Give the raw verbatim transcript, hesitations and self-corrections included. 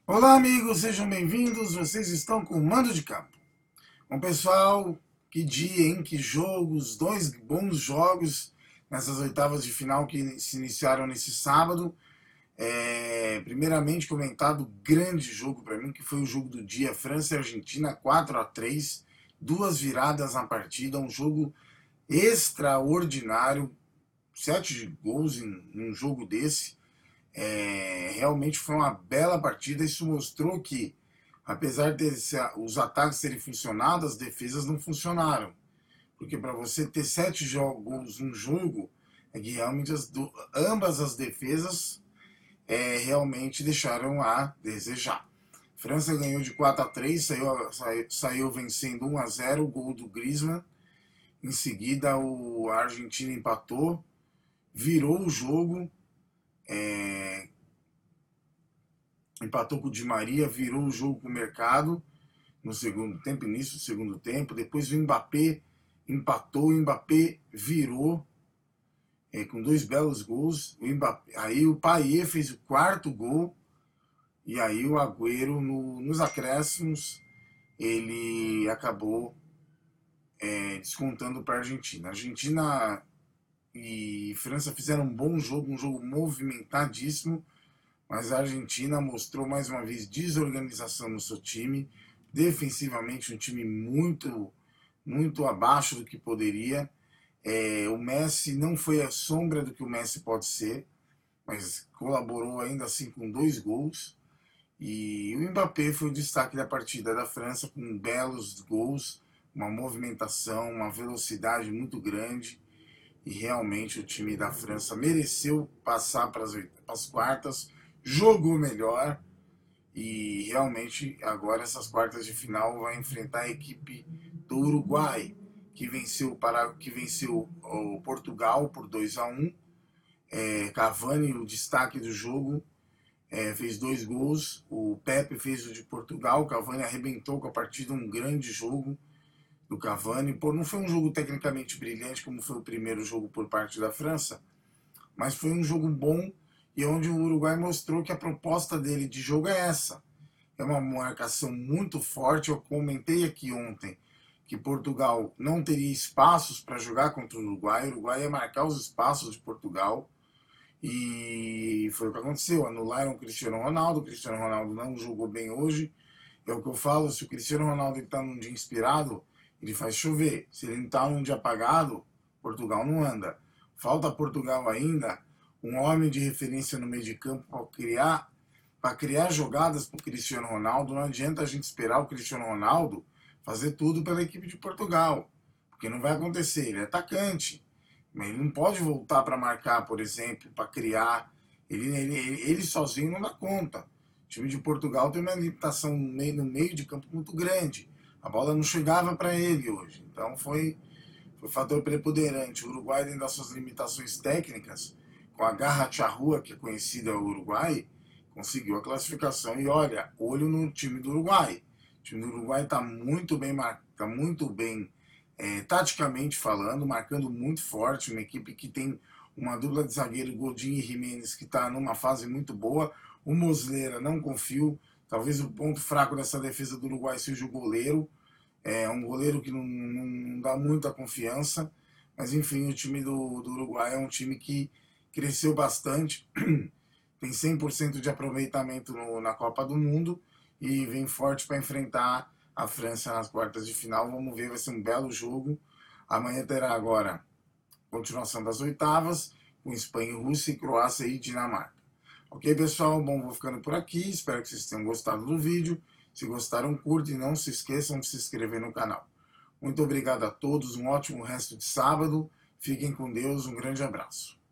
Olá, amigos, sejam bem-vindos. Vocês estão com o Mando de Campo. Bom, pessoal, que dia, hein? Que jogos, dois bons jogos nessas oitavas de final que se iniciaram nesse sábado. É, primeiramente, comentado grande jogo para mim, que foi o jogo do dia, França e Argentina, quatro a três, duas viradas na partida, um jogo extraordinário, sete gols em, em um jogo desse. É, realmente foi uma bela partida. Isso mostrou que, apesar de os ataques terem funcionado, as defesas não funcionaram. Porque para você ter sete jogos num jogo, é que realmente as, ambas as defesas é, realmente deixaram a desejar. França ganhou de quatro a três, saiu, saiu, saiu vencendo um a zero, o gol do Griezmann. Em seguida, o, a Argentina empatou, virou o jogo. É, empatou com o Di Maria, virou o jogo com o mercado no segundo tempo, início do segundo tempo. Depois o Mbappé empatou, o Mbappé virou é, com dois belos gols. O Mbappé, aí o Payet fez o quarto gol e aí o Agüero no, nos acréscimos ele acabou é, descontando para a Argentina. A Argentina e França fizeram um bom jogo, um jogo movimentadíssimo. Mas a Argentina mostrou mais uma vez desorganização no seu time, defensivamente um time muito, muito abaixo do que poderia. É, o Messi não foi a sombra do que o Messi pode ser, mas colaborou ainda assim com dois gols. E o Mbappé foi o destaque da partida da França, com belos gols, uma movimentação, uma velocidade muito grande. E realmente o time da França mereceu passar para as, para as quartas, jogou melhor e realmente agora essas quartas de final vai enfrentar a equipe do Uruguai, que venceu, para, que venceu o Portugal por dois a um. É, Cavani, o destaque do jogo, é, fez dois gols. O Pepe fez o de Portugal. O Cavani arrebentou com a partida, um grande jogo do Cavani. Pô, não foi um jogo tecnicamente brilhante como foi o primeiro jogo por parte da França, mas foi um jogo bom e onde o Uruguai mostrou que a proposta dele de jogo é essa. É uma marcação muito forte. Eu comentei aqui ontem que Portugal não teria espaços para jogar contra o Uruguai. O Uruguai ia marcar os espaços de Portugal e foi o que aconteceu. Anularam o Cristiano Ronaldo. O Cristiano Ronaldo não jogou bem hoje. É o que eu falo, se o Cristiano Ronaldo está num dia inspirado, ele faz chover. Se ele está num dia apagado, Portugal não anda. Falta Portugal ainda um homem de referência no meio de campo para criar, para criar jogadas para o Cristiano Ronaldo. Não adianta a gente esperar o Cristiano Ronaldo fazer tudo pela equipe de Portugal, porque não vai acontecer. Ele é atacante, mas ele não pode voltar para marcar, por exemplo, para criar. Ele, ele, ele sozinho não dá conta. O time de Portugal tem uma limitação no meio, no meio de campo muito grande. A bola não chegava para ele hoje. Então foi, foi fator preponderante. O Uruguai, dentro das suas limitações técnicas, com a Garra Charrua, que é conhecida no Uruguai, conseguiu a classificação. E olha, olho no time do Uruguai. O time do Uruguai está muito bem, tá muito bem é, taticamente falando, marcando muito forte. Uma equipe que tem uma dupla de zagueiro, Godinho e Jimenez, que está numa fase muito boa. O Muslera, não confio. Talvez o ponto fraco dessa defesa do Uruguai seja o goleiro. É um goleiro que não, não, não dá muita confiança. Mas, enfim, o time do, do Uruguai é um time que cresceu bastante. Tem cem por cento de aproveitamento no, na Copa do Mundo. E vem forte para enfrentar a França nas quartas de final. Vamos ver, vai ser um belo jogo. Amanhã terá agora continuação das oitavas, com Espanha, Rússia, Croácia e Dinamarca. Ok, pessoal? Bom, vou ficando por aqui. Espero que vocês tenham gostado do vídeo. Se gostaram, curte e não se esqueçam de se inscrever no canal. Muito obrigado a todos, um ótimo resto de sábado. Fiquem com Deus, um grande abraço.